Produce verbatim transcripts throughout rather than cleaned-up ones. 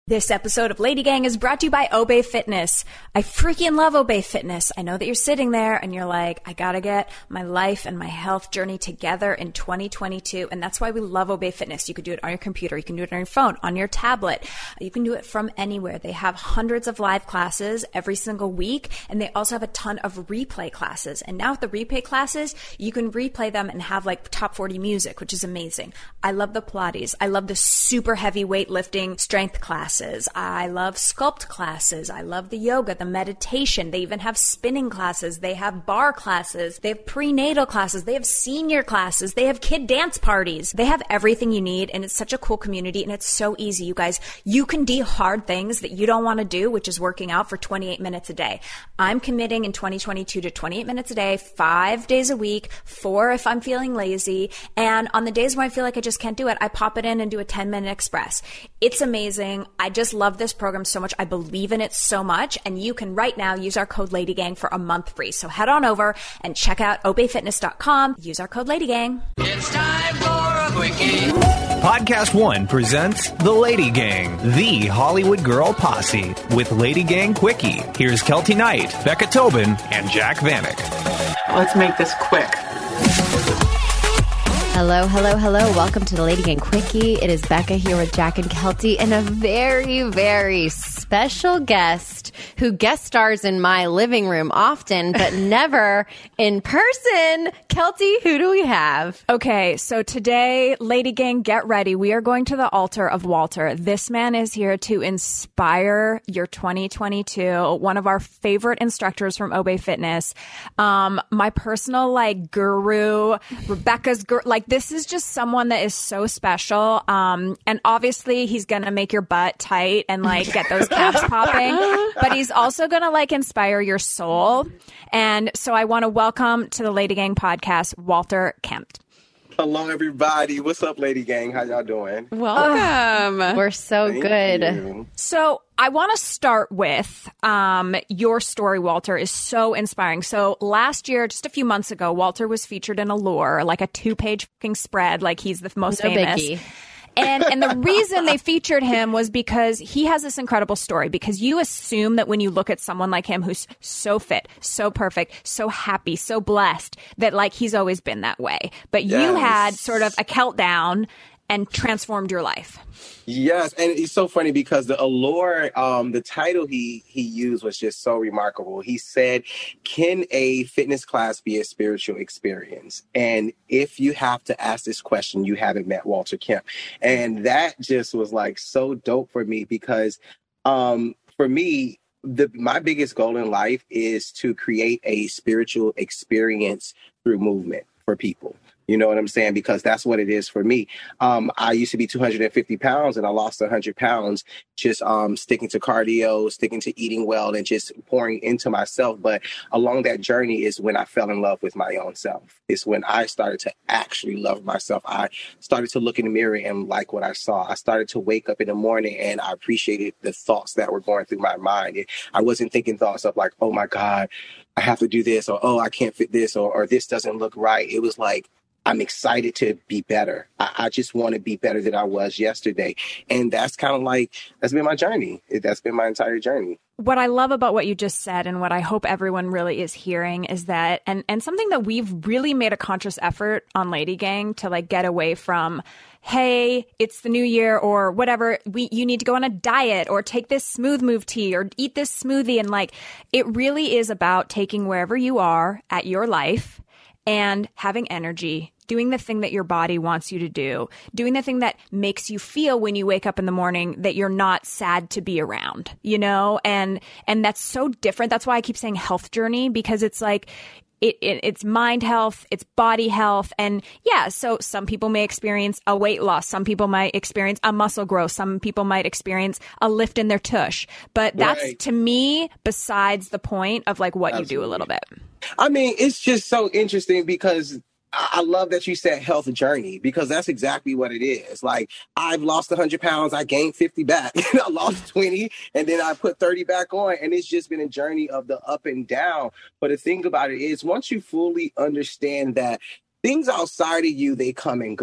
This episode of Lady Gang is brought to you by Obey Fitness. I freaking love Obey Fitness. I know that you're sitting there and you're like, I gotta get my life and my health journey together in twenty twenty-two. And that's why we love Obey Fitness. You can do it on your computer. You can do it on your phone, on your tablet. You can do it from anywhere. They have hundreds of live classes every single week. And they also have a ton of replay classes. And now with the replay classes, you can replay them and have like top forty music, which is amazing. I love the Pilates. I love the super heavy weightlifting strength class. I love sculpt classes. I love the yoga, the meditation. They even have spinning classes. They have bar classes. They have prenatal classes. They have senior classes. They have kid dance parties. They have everything you need, and it's such a cool community, and it's so easy, you guys. You can do hard things that you don't want to do, which is working out for twenty-eight minutes a day. I'm committing in twenty twenty-two to twenty-eight minutes a day, five days a week, four if I'm feeling lazy, and on the days where I feel like I just can't do it, I pop it in and do a ten-minute express. It's amazing. I just love this program so much. I believe in it so much. And you can right now use our code LADYGANG for a month free. So head on over and check out obey fitness dot com. Use our code LADYGANG. It's time for a quickie. Podcast One presents The Lady Gang, the Hollywood Girl Posse, with Lady Gang Quickie. Here's Kelty Knight, Becca Tobin, and Jack Vanek. Let's make this quick. Hello, hello, hello. Welcome to the Lady Gang Quickie. It is Becca here with Jack and Kelty and a very, very special guest who guest stars in my living room often, but never in person. Kelty, who do we have? Okay, so today, Lady Gang, get ready. We are going to the altar of Walter. This man is here to inspire your twenty twenty-two. One of our favorite instructors from Obey Fitness. Um, my personal, like, guru, Rebecca's guru. Like, this is just someone that is so special. Um, and obviously, he's going to make your butt tight and, like, get those calves popping. But he's also going to, like, inspire your soul. And so I want to welcome to the Lady Gang podcast, Walter Kemp. Hello, everybody. What's up, Lady Gang? How y'all doing? Welcome. Uh, we're so Thank good. you. So I want to start with um, your story, Walter, is so inspiring. So last year, just a few months ago, Walter was featured in Allure, like a two-page fucking spread, like he's the most No famous. biggie. And and the reason they featured him was because he has this incredible story, because you assume that when you look at someone like him who's so fit, so perfect, so happy, so blessed, that like he's always been that way. But Yes. you had sort of a meltdown and transformed your life. Yes, and it's so funny because the Allure, um, the title he he used was just so remarkable. He said, "Can a fitness class be a spiritual experience?" And if you have to ask this question, you haven't met Walter Kemp. And that just was like so dope for me because um, for me, the my biggest goal in life is to create a spiritual experience through movement for people. You know what I'm saying? Because that's what it is for me. Um, I used to be two hundred fifty pounds and I lost one hundred pounds just um, sticking to cardio, sticking to eating well, and just pouring into myself. But along that journey is when I fell in love with my own self. It's when I started to actually love myself. I started to look in the mirror and like what I saw. I started to wake up in the morning and I appreciated the thoughts that were going through my mind. It, I wasn't thinking thoughts of like, oh my God, I have to do this, or oh, I can't fit this, or, or this doesn't look right. It was like, I'm excited to be better. I, I just want to be better than I was yesterday. And that's kind of like, that's been my journey. It, that's been my entire journey. What I love about what you just said, and what I hope everyone really is hearing, is that, and, and something that we've really made a conscious effort on Lady Gang to like get away from, hey, it's the new year or whatever, we you need to go on a diet or take this smooth move tea or eat this smoothie. And like, it really is about taking wherever you are at your life and having energy, doing the thing that your body wants you to do, doing the thing that makes you feel when you wake up in the morning that you're not sad to be around, you know? And and that's so different. That's why I keep saying health journey, because it's like, It, it, it's mind health, it's body health. And yeah, so some people may experience a weight loss. Some people might experience a muscle growth. Some people might experience a lift in their tush. But that's, Right. to me, besides the point of like what Absolutely. you do a little bit. I mean, it's just so interesting because I I love that you said health journey, because that's exactly what it is. Like, I've lost one hundred pounds, I gained fifty back, I lost twenty, and then I put thirty back on. And it's just been a journey of the up and down. But the thing about it is, once you fully understand that things outside of you, they come and go.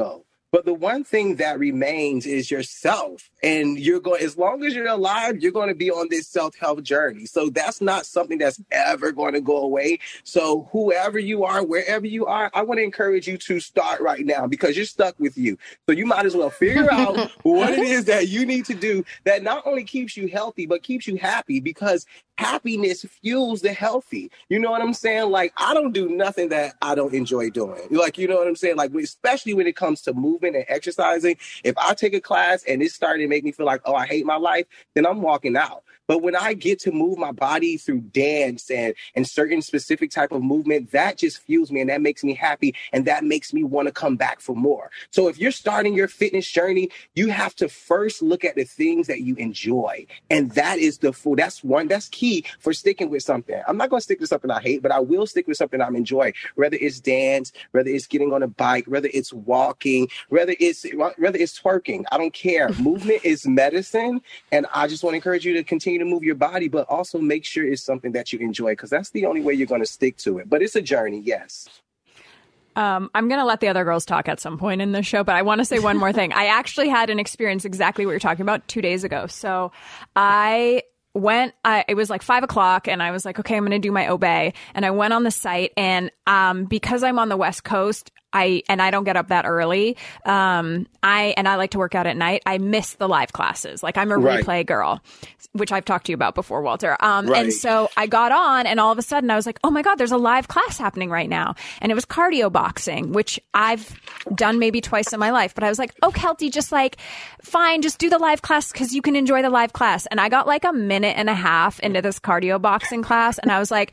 But the one thing that remains is yourself. And you're going, as long as you're alive, you're going to be on this self-help journey. So that's not something that's ever going to go away. So whoever you are, wherever you are, I want to encourage you to start right now because you're stuck with you. So you might as well figure out what it is that you need to do that not only keeps you healthy, but keeps you happy, because happiness fuels the healthy. You know what I'm saying? Like, I don't do nothing that I don't enjoy doing. Like, you know what I'm saying? Like, especially when it comes to movement and exercising, if I take a class and it's starting to make me feel like, oh, I hate my life, then I'm walking out. But when I get to move my body through dance and, and certain specific type of movement, that just fuels me and that makes me happy and that makes me want to come back for more. So if you're starting your fitness journey, you have to first look at the things that you enjoy. And that is the full, that's one, that's key for sticking with something. I'm not going to stick with something I hate, but I will stick with something I'm enjoying, whether it's dance, whether it's getting on a bike, whether it's walking, whether it's, whether it's twerking. I don't care. Movement is medicine. And I just want to encourage you to continue to move your body, but also make sure it's something that you enjoy, because that's the only way you're going to stick to it. But it's a journey, yes. Um, I'm going to let the other girls talk at some point in the show, but I want to say one more thing. I actually had an experience exactly what you're talking about two days ago. So I went, I, it was like five o'clock and I was like, okay, I'm going to do my Obey. And I went on the site, and um, because I'm on the West Coast, I, and I don't get up that early. Um, I, and I like to work out at night. I miss the live classes. Like, I'm a Right. replay girl, which I've talked to you about before, Walter. Um, Right. and so I got on, and all of a sudden I was like, oh my God, there's a live class happening right now. And it was cardio boxing, which I've done maybe twice in my life. But I was like, oh, Kelty, just like, fine, just do the live class because you can enjoy the live class. And I got like a minute and a half into this cardio boxing class, and I was like,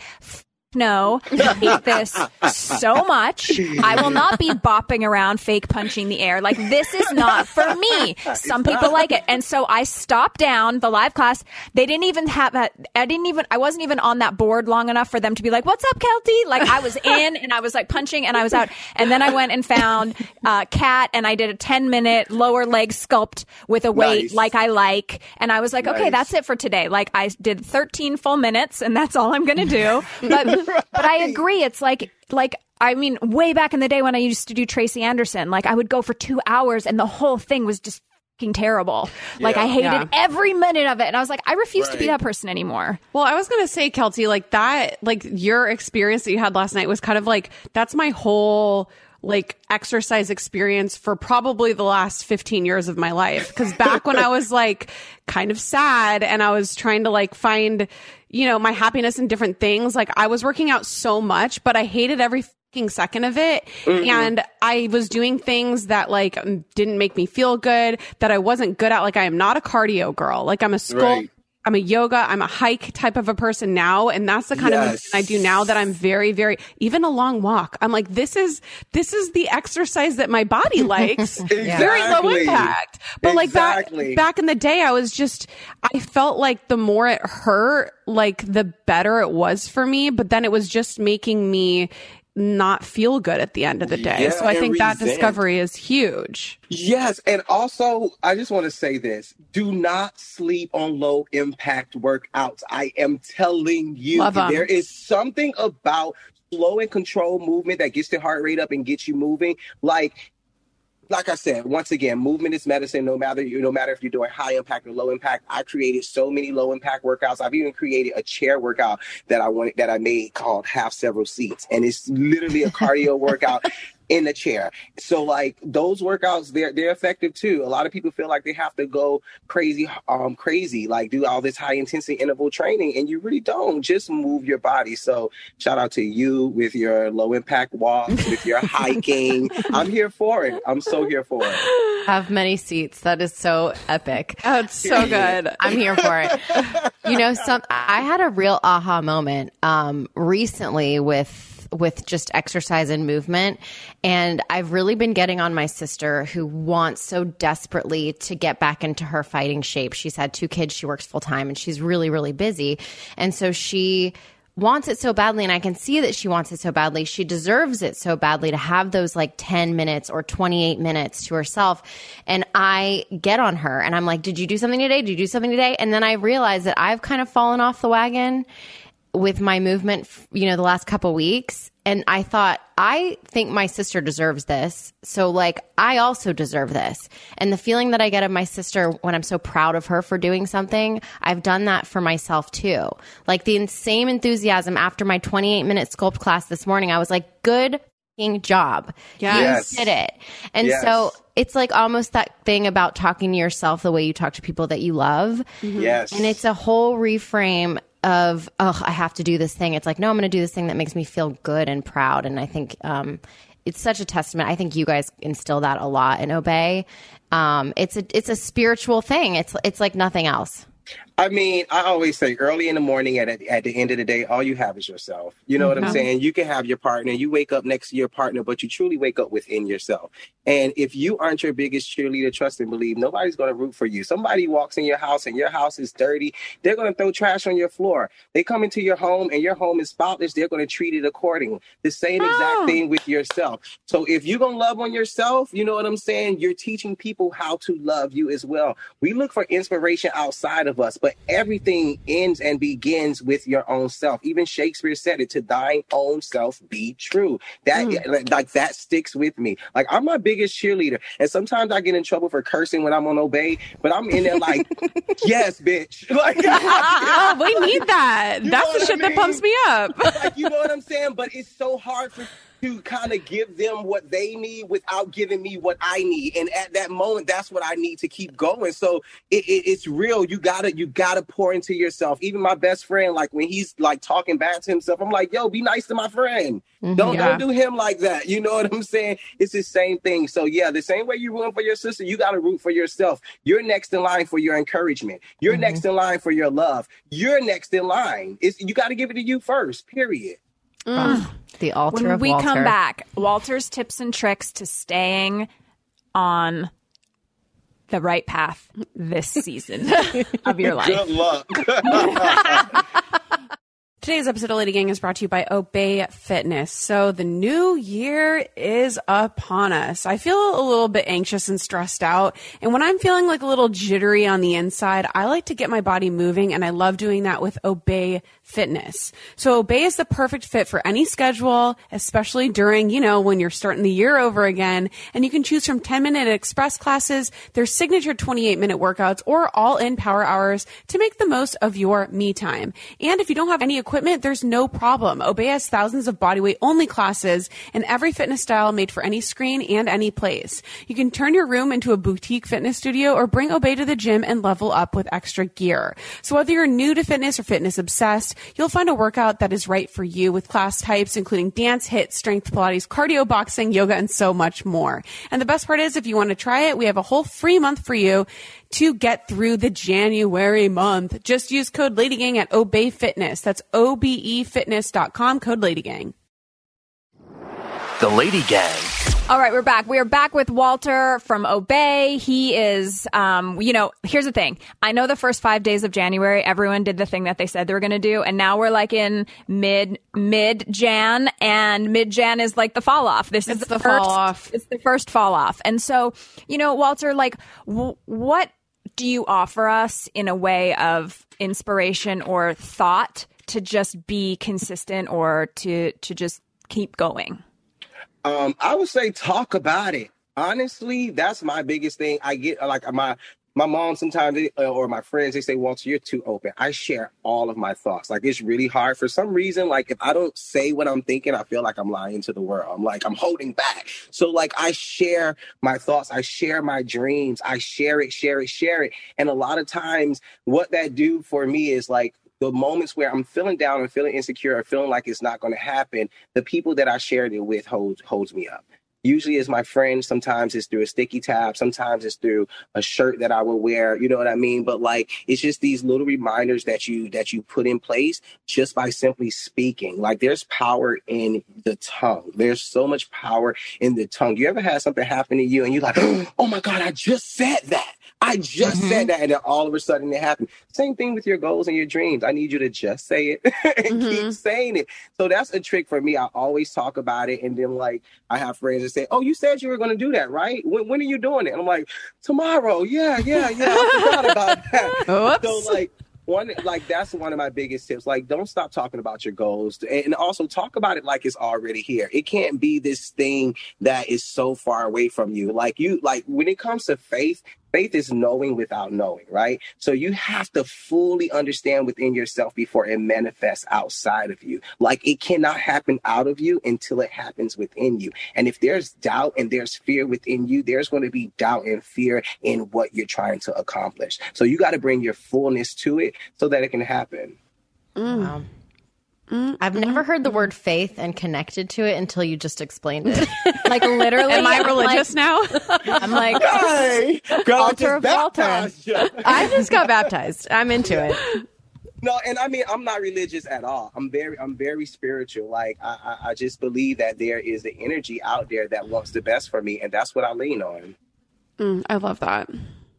no, I hate this so much. I will not be bopping around, fake punching the air. Like, this is not for me. Some people like it. And so I stopped down the live class. They didn't even have that. I didn't even, I wasn't even on that board long enough for them to be like, what's up, Kelty? Like, I was in and I was like punching and I was out. And then I went and found uh, Kat, and I did a ten minute lower leg sculpt with a weight Nice. like I like. And I was like, okay, Nice. that's it for today. Like, I did thirteen full minutes and that's all I'm going to do. But But I agree. It's like, like, I mean, way back in the day when I used to do Tracy Anderson, like, I would go for two hours and the whole thing was just fucking terrible. Like, Yeah. I hated Yeah. every minute of it. And I was like, I refuse to be Right. that person anymore. Well, I was going to say, Kelty, like that, like your experience that you had last night was kind of like, that's my whole like exercise experience for probably the last fifteen years of my life. Cause back when I was like kind of sad and I was trying to like find, you know, my happiness in different things, like I was working out so much, but I hated every fucking second of it. Mm-hmm. And I was doing things that like didn't make me feel good, that I wasn't good at. Like, I am not a cardio girl. Like, I'm a school. Right. I'm a yoga, I'm a hike type of a person now. And that's the kind of movement Yes. I do now that I'm very, very, even a long walk. I'm like, this is, this is the exercise that my body likes. Very low Exactly. impact. But like Exactly. back, back in the day, I was just, I felt like the more it hurt, like the better it was for me. But then it was just making me not feel good at the end of the day. Yeah, so I and think that resent. discovery is huge. Yes. And also, I just want to say this. Do not sleep on low impact workouts. I am telling you, Love 'em. there is something about slow and controlled movement that gets the heart rate up and gets you moving. Like, Like I said, once again, movement is medicine. No matter you, no matter if you're doing high impact or low impact. I created so many low impact workouts. I've even created a chair workout that I wanted that I made called Have Several Seats, and it's literally a cardio workout in the chair. So like those workouts, they're they're effective too. A lot of people feel like they have to go crazy, um, crazy, like do all this high intensity interval training, and you really don't. Just move your body. So shout out to you with your low impact walks, with your hiking. I'm here for it. I'm so here for it. Have many seats. That is so epic. Oh, it's so good. I'm here for it. You know, some I had a real aha moment um, recently with with just exercise and movement. And I've really been getting on my sister, who wants so desperately to get back into her fighting shape. She's had two kids. She works full time and she's really, really busy. And so she wants it so badly, and I can see that she wants it so badly. She deserves it so badly to have those like ten minutes or twenty-eight minutes to herself. And I get on her and I'm like, did you do something today? Did you do something today? And then I realize that I've kind of fallen off the wagon with my movement, you know, the last couple weeks. And I thought, I think my sister deserves this. So like, I also deserve this. And the feeling that I get of my sister when I'm so proud of her for doing something, I've done that for myself too. Like the insane enthusiasm after my twenty-eight minute sculpt class this morning, I was like, good job. Yes. You did it. And Yes. so it's like almost that thing about talking to yourself the way you talk to people that you love. Yes. And it's a whole reframe of, oh, I have to do this thing. It's like, no, I'm going to do this thing that makes me feel good and proud. And I think um, it's such a testament. I think you guys instill that a lot in Obey. Um, it's a it's a spiritual thing. It's it's like nothing else. I mean, I always say early in the morning, at at the end of the day, all you have is yourself. You know what I'm saying? You can have your partner, you wake up next to your partner, but you truly wake up within yourself. And if you aren't your biggest cheerleader, trust and believe, nobody's going to root for you. Somebody walks in your house and your house is dirty, they're going to throw trash on your floor. They come into your home and your home is spotless, they're going to treat it accordingly. The same exact thing with yourself. So if you're going to love on yourself, you know what I'm saying? You're teaching people how to love you as well. We look for inspiration outside of us, but everything ends and begins with your own self. Even Shakespeare said it, to thine own self be true. That mm. like that sticks with me. Like, I'm my biggest cheerleader. And sometimes I get in trouble for cursing when I'm on Obey, but I'm in there like, yes, bitch. Like, oh, we need that. That's the shit I mean? that pumps me up. Like, you know what I'm saying? But it's so hard for to kind of give them what they need without giving me what I need. And at that moment, that's what I need to keep going. So it, it, it's real. You gotta, you gotta pour into yourself. Even my best friend, like when he's like talking back to himself, I'm like, yo, be nice to my friend. Mm-hmm. Don't, yeah. don't do him like that. You know what I'm saying? It's the same thing. So yeah, the same way you root for your sister, you got to root for yourself. You're next in line for your encouragement. You're mm-hmm. next in line for your love. You're next in line. It's, you got to give it to you first, period. Mm. Oh, the altar when of we Walter. come back, Walter's tips and tricks to staying on the right path this season of your life. Good luck. Today's episode of Lady Gang is brought to you by Obey Fitness. So the new year is upon us. I feel a little bit anxious and stressed out. And when I'm feeling like a little jittery on the inside, I like to get my body moving, and I love doing that with Obey Fitness. So Obey is the perfect fit for any schedule, especially during, you know, when you're starting the year over again. And you can choose from ten minute express classes, their signature twenty-eight minute workouts, or all in power hours to make the most of your me time. And if you don't have any equipment, there's no problem. Obey has thousands of bodyweight only classes and every fitness style made for any screen and any place. You can turn your room into a boutique fitness studio or bring Obey to the gym and level up with extra gear. So whether you're new to fitness or fitness obsessed, you'll find a workout that is right for you with class types including dance, HIIT, strength, Pilates, cardio, boxing, yoga, and so much more. And the best part is, if you want to try it, we have a whole free month for you to get through the January month. Just use code LadyGang at Obey Fitness. That's O B E fitness dot com, code LadyGang. The Lady Gang. All right, we're back. We are back with Walter from Obey. He is, um, you know, here's the thing. I know the first five days of January, everyone did the thing that they said they were going to do. And now we're like in mid, mid Jan, and mid Jan is like the fall off. This it's is the, the fall first, off. It's the first fall off. And so, you know, Walter, like, w- what do you offer us in a way of inspiration or thought to just be consistent or to, to just keep going? Um, I would say talk about it. Honestly, that's my biggest thing. I get like my my mom sometimes they, or my friends, they say, Walter, you're too open. I share all of my thoughts. Like, it's really hard for some reason. Like, if I don't say what I'm thinking, I feel like I'm lying to the world. I'm like, I'm holding back. So like, I share my thoughts. I share my dreams. I share it, share it, share it. And a lot of times what that do for me is like, the moments where I'm feeling down and feeling insecure or feeling like it's not going to happen, the people that I shared it with holds holds me up. Usually it's my friends. Sometimes it's through a sticky tab. Sometimes it's through a shirt that I will wear. You know what I mean? But like, it's just these little reminders that you that you put in place just by simply speaking. Like, there's power in the tongue. There's so much power in the tongue. You ever had something happen to you and you're like, oh my God, I just said that. I just mm-hmm. said that, and then all of a sudden it happened. Same thing with your goals and your dreams. I need you to just say it and mm-hmm. keep saying it. So that's a trick for me. I always talk about it, and then like I have friends that say, "Oh, you said you were going to do that, right? When, when are you doing it?" And I'm like, "Tomorrow." Yeah, yeah, yeah. I forgot about that. Oops. So like, one, like, that's one of my biggest tips. Like, don't stop talking about your goals, and also talk about it like it's already here. It can't be this thing that is so far away from you. Like you, like when it comes to faith, faith is knowing without knowing, right? So you have to fully understand within yourself before it manifests outside of you. Like, it cannot happen out of you until it happens within you. And if there's doubt and there's fear within you, there's going to be doubt and fear in what you're trying to accomplish. So you got to bring your fullness to it so that it can happen. Mm. Wow. Mm, I've never heard the word faith and connected to it until you just explained it. Like, literally. Am I religious now? I'm like, hey, girl, altar of Walter. I just got baptized. I'm into it. No, and I mean, I'm not religious at all. I'm very, I'm very spiritual. Like, I, I, I just believe that there is an energy out there that wants the best for me, and that's what I lean on. Mm, I love that.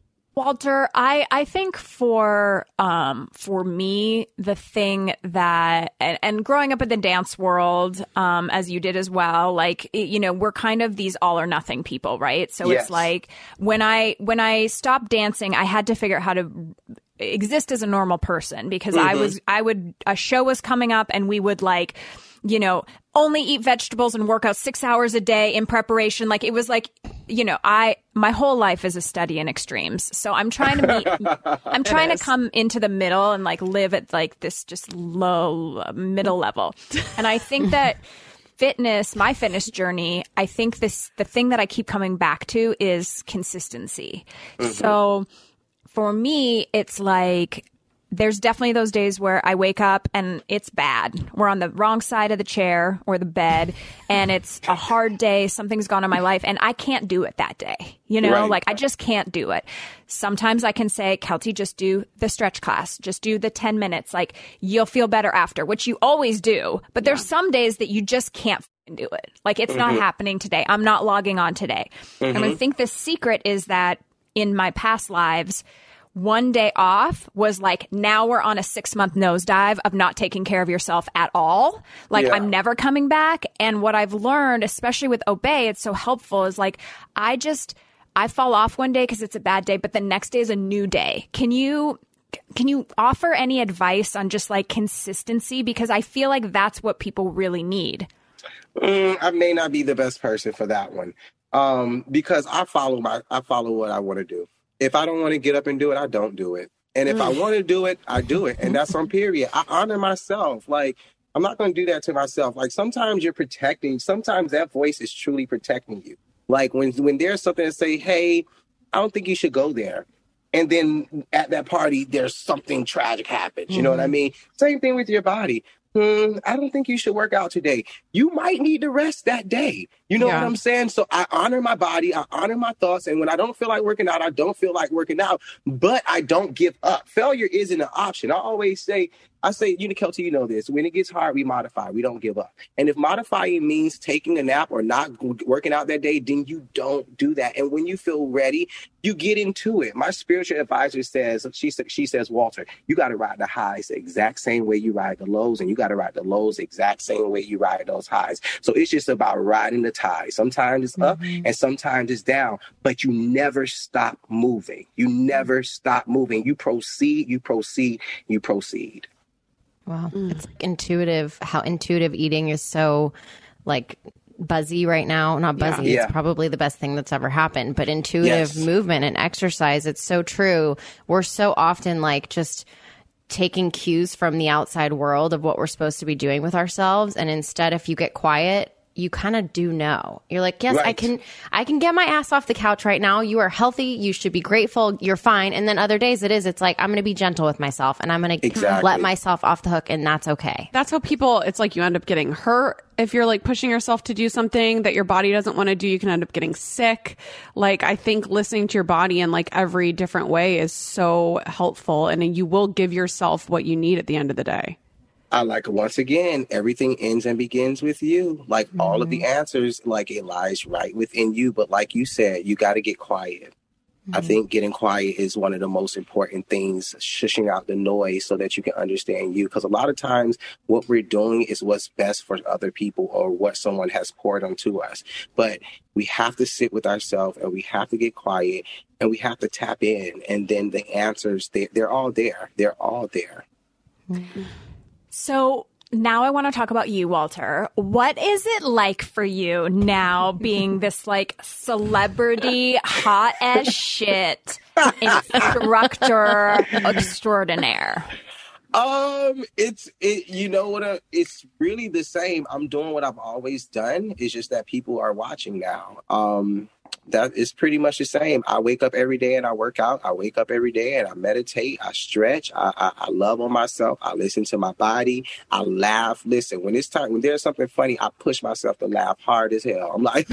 Walter, I, I think for um for me, the thing that and, and growing up in the dance world, um, as you did as well, like, you know, we're kind of these all or nothing people, right? So Yes. it's like when I when I stopped dancing, I had to figure out how to exist as a normal person, because I was I would a show was coming up and we would, like, you know, only eat vegetables and work out six hours a day in preparation. Like, it was like, you know, I, my whole life is a study in extremes. So I'm trying to meet, I'm trying to come into the middle and, like, live at, like, this just low uh, middle level. And I think that fitness, my fitness journey, I think this, the thing that I keep coming back to is consistency. Mm-hmm. So for me, it's like, there's definitely those days where I wake up and it's bad. We're on the wrong side of the chair or the bed, and it's a hard day. Something's gone in my life, and I can't do it that day. You know, Right. like, I just can't do it. Sometimes I can say, Kelty, just do the stretch class. Just do the ten minutes. Like, you'll feel better after, which you always do. But there's some days that you just can't f***ing do it. Like, it's not happening today. I'm not logging on today. And I think the secret is that in my past lives, one day off was like, now we're on a six month nosedive of not taking care of yourself at all. Like, Yeah. I'm never coming back. And what I've learned, especially with Obey, it's so helpful, is like, I just, I fall off one day because it's a bad day, but the next day is a new day. Can you, can you offer any advice on just, like, consistency? Because I feel like that's what people really need. Mm, I may not be the best person for that one, um, because I follow my, I follow what I want to do. If I don't want to get up and do it, I don't do it. And if mm. I want to do it, I do it. And that's on period. I honor myself. Like, I'm not going to do that to myself. Like, sometimes you're protecting. Sometimes that voice is truly protecting you. Like, when when there's something to say, hey, I don't think you should go there. And then at that party, there's something tragic happens. You mm. know what I mean? Same thing with your body. Hmm, I don't think you should work out today. You might need to rest that day. You know Yeah. what I'm saying? So I honor my body. I honor my thoughts. And when I don't feel like working out, I don't feel like working out. But I don't give up. Failure isn't an option. I always say, I say, you know, Kelty, you know this. When it gets hard, we modify. We don't give up. And if modifying means taking a nap or not working out that day, then you don't do that. And when you feel ready, you get into it. My spiritual advisor says, she, she says, Walter, you got to ride the highs the exact same way you ride the lows. And you got to ride the lows the exact same way you ride those highs. So it's just about riding the tide. Sometimes it's up mm-hmm. and sometimes it's down, but you never stop moving. You never stop moving. You proceed, you proceed, you proceed. Wow. Mm. It's like intuitive, how intuitive eating is so, like, buzzy right now. Not buzzy. Yeah. Yeah. It's probably the best thing that's ever happened. But intuitive Yes. movement and exercise, it's so true. We're so often, like, just taking cues from the outside world of what we're supposed to be doing with ourselves. And instead, if you get quiet, you kind of do know. You're like, yes, Right. I can I can get my ass off the couch right now. You are healthy. You should be grateful. You're fine. And then other days it is, it's like, I'm going to be gentle with myself and I'm going to Exactly. let myself off the hook, and that's okay. That's how people, it's like you end up getting hurt. If you're, like, pushing yourself to do something that your body doesn't want to do, you can end up getting sick. Like, I think listening to your body in, like, every different way is so helpful, and you will give yourself what you need at the end of the day. I like, once again, everything ends and begins with you. Like, mm-hmm. all of the answers, like, it lies right within you. But like you said, you got to get quiet. Mm-hmm. I think getting quiet is one of the most important things, shushing out the noise so that you can understand you. Because a lot of times what we're doing is what's best for other people or what someone has poured onto us. But we have to sit with ourselves and we have to get quiet and we have to tap in. And then the answers, they, they're all there. They're all there. Mm-hmm. So now I want to talk about you, Walter. What is it like for you now being this like celebrity, hot as shit instructor extraordinaire? Um, it's, it, you know what, uh, it's really the same. I'm doing what I've always done. It's just that people are watching now. Um, that is pretty much the same. I wake up every day and I work out. I wake up every day and I meditate. I stretch. I, I, I love on myself. I listen to my body. I laugh. Listen, when it's time, when there's something funny, I push myself to laugh hard as hell. I'm like,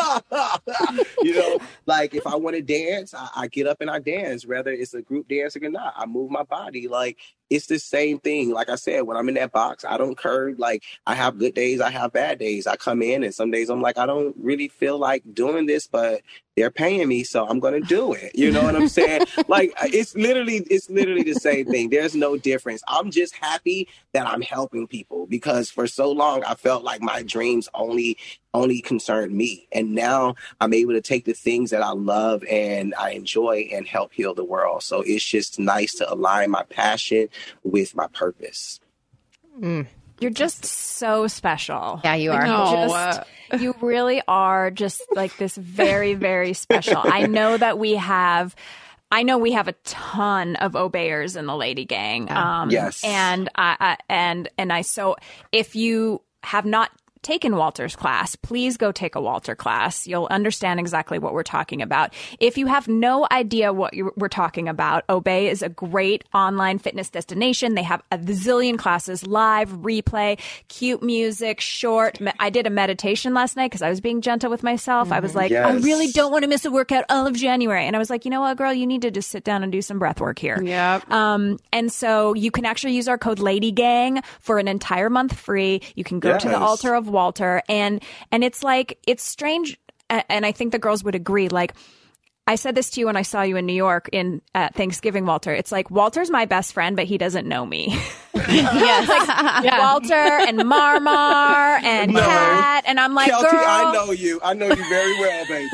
you know, like if I want to dance, I, I get up and I dance, whether it's a group dancing or not. I move my body. Like, it's the same thing. Like I said, when I'm in that box, I don't curve. Like, I have good days, I have bad days. I come in and some days I'm like, I don't really feel like doing this, but they're paying me, so I'm going to do it. You know what I'm saying? Like, it's literally, it's literally the same thing. There's no difference. I'm just happy that I'm helping people because for so long I felt like my dreams only, only concerned me. And now I'm able to take the things that I love and I enjoy and help heal the world. So it's just nice to align my passion with my purpose. Mm. You're just so special. Yeah, you are. No. Just, you really are just like this very, very special. I know that we have, I know we have a ton of obeyers in the Lady Gang. Um, yes. And I, I, and, and I, so if you have not taken Walter's class, please go take a Walter class. You'll understand exactly what we're talking about. If you have no idea what you, we're talking about, Obey is a great online fitness destination. They have a zillion classes, live, replay, cute music, short. I did a meditation last night because I was being gentle with myself. Mm-hmm. I was like, yes. I really don't want to miss a workout all of January. And I was like, you know what, girl, you need to just sit down and do some breath work here. Yep. Um, and so you can actually use our code LadyGang for an entire month free. You can go yes. to the altar of Walter, and and it's like, it's strange, and I think the girls would agree, like, I said this to you when I saw you in New York in at Thanksgiving, Walter. It's like, Walter's my best friend, but he doesn't know me. Yes, like, yeah. Walter and Marmar and No. Kat, and I'm like, Kelty, girl, I know you. I know you very well, baby.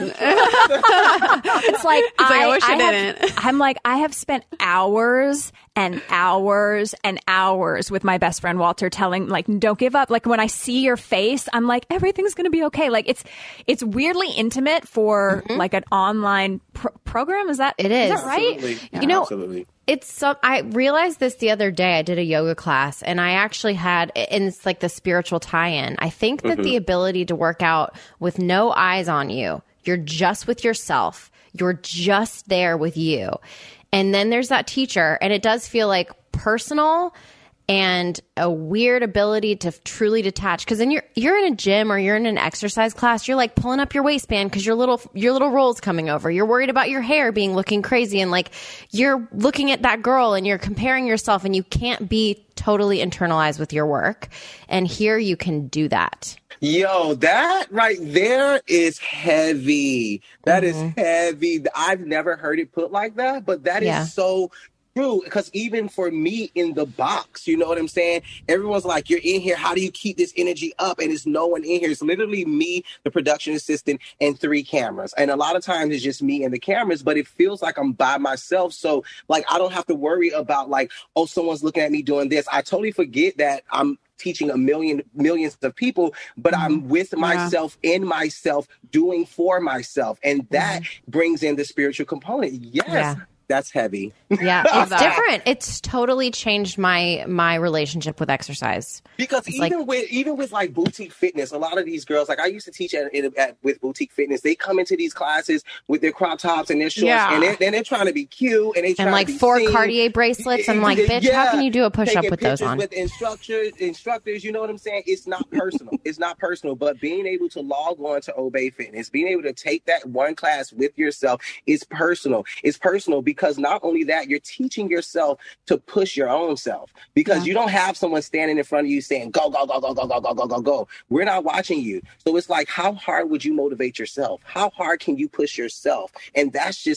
it's like, It's like, I, I wish I have, didn't. I'm like, I have spent hours and hours and hours with my best friend Walter telling, like, don't give up. Like, when I see your face, I'm like, everything's going to be okay. Like, it's it's weirdly intimate for mm-hmm. like an online pr- program. Is that it is, is that right? Absolutely. You know, Absolutely. It's some, I realized this the other day. I did a yoga class and I actually had, and it's like the spiritual tie-in. I think that mm-hmm. the ability to work out with no eyes on you, you're just with yourself. You're just there with you. And then there's that teacher, and it does feel like personal and a weird ability to truly detach. Because then you're you're in a gym or you're in an exercise class, you're like pulling up your waistband because your little your little roll's coming over. You're worried about your hair being looking crazy, and like you're looking at that girl and you're comparing yourself, and you can't be totally internalized with your work. And here you can do that. Yo, that right there is heavy. That mm-hmm. is heavy. I've never heard it put like that, but that yeah. is so true. Because even for me in the box, you know what I'm saying? Everyone's like, you're in here. How do you keep this energy up? And there's no one in here. It's literally me, the production assistant, and three cameras. And a lot of times it's just me and the cameras, but it feels like I'm by myself. So like, I don't have to worry about like, oh, someone's looking at me doing this. I totally forget that I'm teaching a million millions of people, but mm-hmm. I'm with yeah. myself, in myself, doing for myself. And that mm-hmm. brings in the spiritual component. Yes. Yeah. That's heavy. Yeah, it's different. It's totally changed my my relationship with exercise. Because it's even like, with even with like boutique fitness, a lot of these girls, like I used to teach at, at, at with boutique fitness, they come into these classes with their crop tops and their shorts, yeah. and they're, and they're trying to be cute, and they trying and like to be four seen. Cartier bracelets. I'm like, bitch, yeah. how can you do a push up with those on? With instructors, instructors, you know what I'm saying? It's not personal. It's not personal, but being able to log on to Obey Fitness, being able to take that one class with yourself is personal. It's personal because not only that, you're teaching yourself to push your own self, because yeah. you don't have someone standing in front of you saying, go, go, go, go, go, go, go, go, go, go. We're not watching you. So it's like, how hard would you motivate yourself? How hard can you push yourself? And that's just a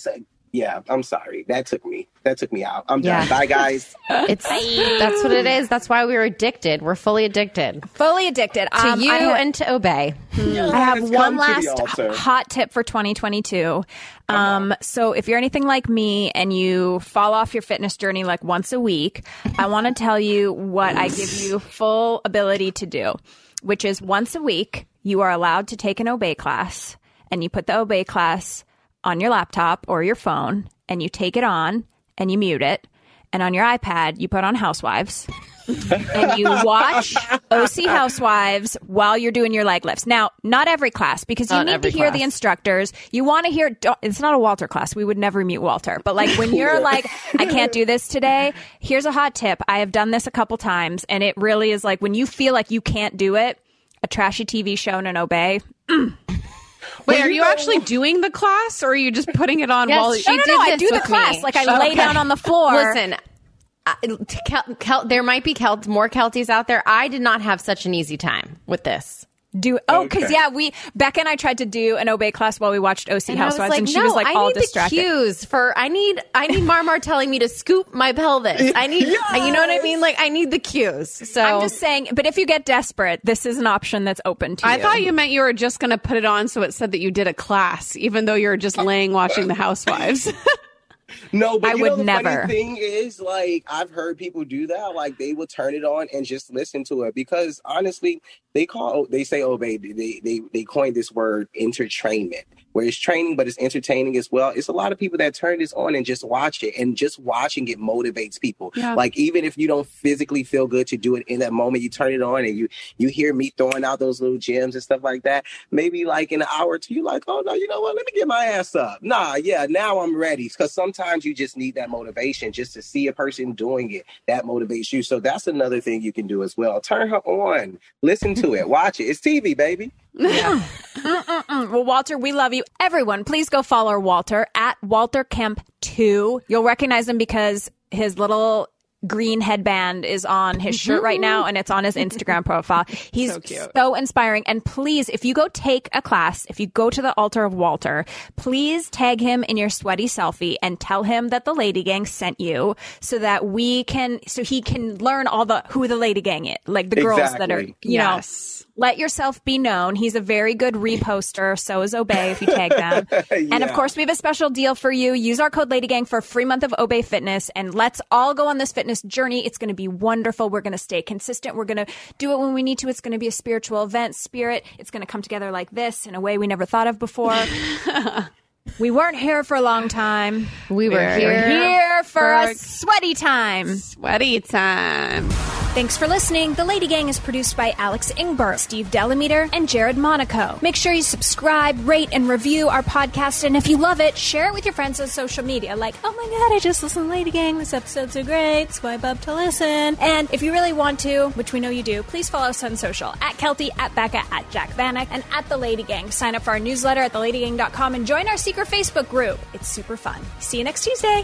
Yeah, I'm sorry. That took me. That took me out. I'm Yeah. done. Bye, guys. It's that's what it is. That's why we're addicted. We're fully addicted Fully addicted. to Um, you I have, and to Obey. I have Yes, one come to the last altar. h- hot tip for twenty twenty-two. Um, so if you're anything like me and you fall off your fitness journey like once a week, I want to tell you what I give you full ability to do, which is once a week, you are allowed to take an Obey class, and you put the Obey class on your laptop or your phone, and you take it on and you mute it. And on your iPad, you put on Housewives. And you watch O C Housewives while you're doing your leg lifts. Now, not every class, because you Not need to every hear class. the instructors. You want to hear, don't- it's not a Walter class. We would never mute Walter. But like when you're like, I can't do this today, here's a hot tip. I have done this a couple times, and it really is like when you feel like you can't do it, a trashy T V show and an Obey. Wait, are you you know- actually doing the class, or are you just putting it on Yes, while? she No, no, did no. I this do the with class. me. Like I lay Okay. down on the floor. Listen, I, to Kel, Kel, there might be Kel, more Kelties out there. I did not have such an easy time with this. Do oh, because Okay. yeah, we Becca and I tried to do an Obey class while we watched O C And I was Housewives, like, and she no, was like I all need distracted. the cues for. I need. I need Marmar telling me to scoop my pelvis. I need. You know what I mean? Like I need the cues. So I'm just saying, but if you get desperate, this is an option that's open to I you. thought you meant you were just going to put it on so it said that you did a class, even though you're just laying watching The Housewives. No, but I you would know the never. funny thing is, like, I've heard people do that. Like, they will turn it on and just listen to it because, honestly, they call they say obey. They they they coined this word entertainment, where it's training, but it's entertaining as well. It's a lot of people that turn this on and just watch it, and just watching it motivates people. Yeah. Like, even if you don't physically feel good to do it in that moment, you turn it on and you you hear me throwing out those little gems and stuff like that. Maybe like in an hour or two, you're like, oh no, you know what? Let me get my ass up. Nah, yeah, now I'm ready. Because sometimes you just need that motivation just to see a person doing it. That motivates you. So that's another thing you can do as well. Turn her on. Listen to it. Watch it. It's T V, baby. Well, Walter, we love you. Everyone, please go follow Walter at Walter Kemp two. You'll recognize him because his little green headband is on his shirt right now, and it's on his Instagram profile. He's So cute. so inspiring. And please, if you go take a class, if you go to the altar of Walter, please tag him in your sweaty selfie and tell him that the Lady Gang sent you, so that we can, so he can learn all the who the Lady Gang is, like the girls that are, Exactly. you know. Yes. Let yourself be known. He's a very good reposter. So is Obey if you tag them. And of Yeah. course, we have a special deal for you. Use our code LadyGang for a free month of Obey Fitness. And let's all go on this fitness journey. It's going to be wonderful. We're going to stay consistent. We're going to do it when we need to. It's going to be a spiritual event, spirit. It's going to come together like this in a way we never thought of before. We weren't here for a long time. we were We're here. We're here for For a a- sweaty time. Sweaty time. Thanks for listening. The Lady Gang is produced by Alex Ingber, Steve Delameter, and Jared Monaco. Make sure you subscribe, rate, and review our podcast. And if you love it, share it with your friends on social media. Like, oh my God, I just listened to Lady Gang. This episode's so great. Swipe up to listen. And if you really want to, which we know you do, please follow us on social. At Kelty, at Becca, at Jack Vanek, and at The Lady Gang. Sign up for our newsletter at the lady gang dot com and join our secret Facebook group. It's super fun. See you next Tuesday.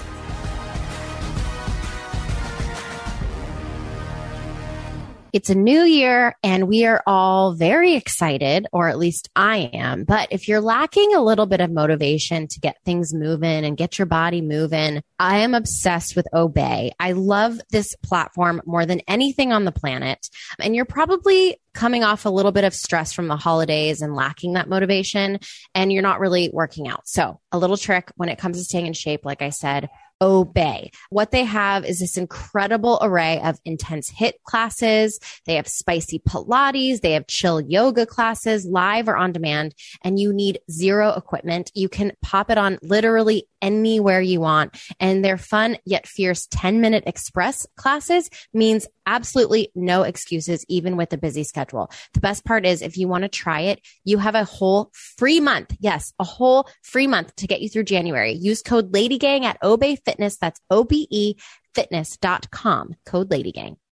It's a new year and we are all very excited, or at least I am. But if you're lacking a little bit of motivation to get things moving and get your body moving, I am obsessed with Obey. I love this platform more than anything on the planet. And you're probably coming off a little bit of stress from the holidays and lacking that motivation, and you're not really working out. So a little trick when it comes to staying in shape, like I said, Obey. What they have is this incredible array of intense HIIT classes. They have spicy Pilates. They have chill yoga classes, live or on demand, and you need zero equipment. You can pop it on literally anywhere you want. And their fun yet fierce ten minute express classes means absolutely no excuses, even with a busy schedule. The best part is if you want to try it, you have a whole free month. Yes, a whole free month to get you through January. Use code LadyGang at Obey Fitness. That's O B E fitness dot com. Code LadyGang.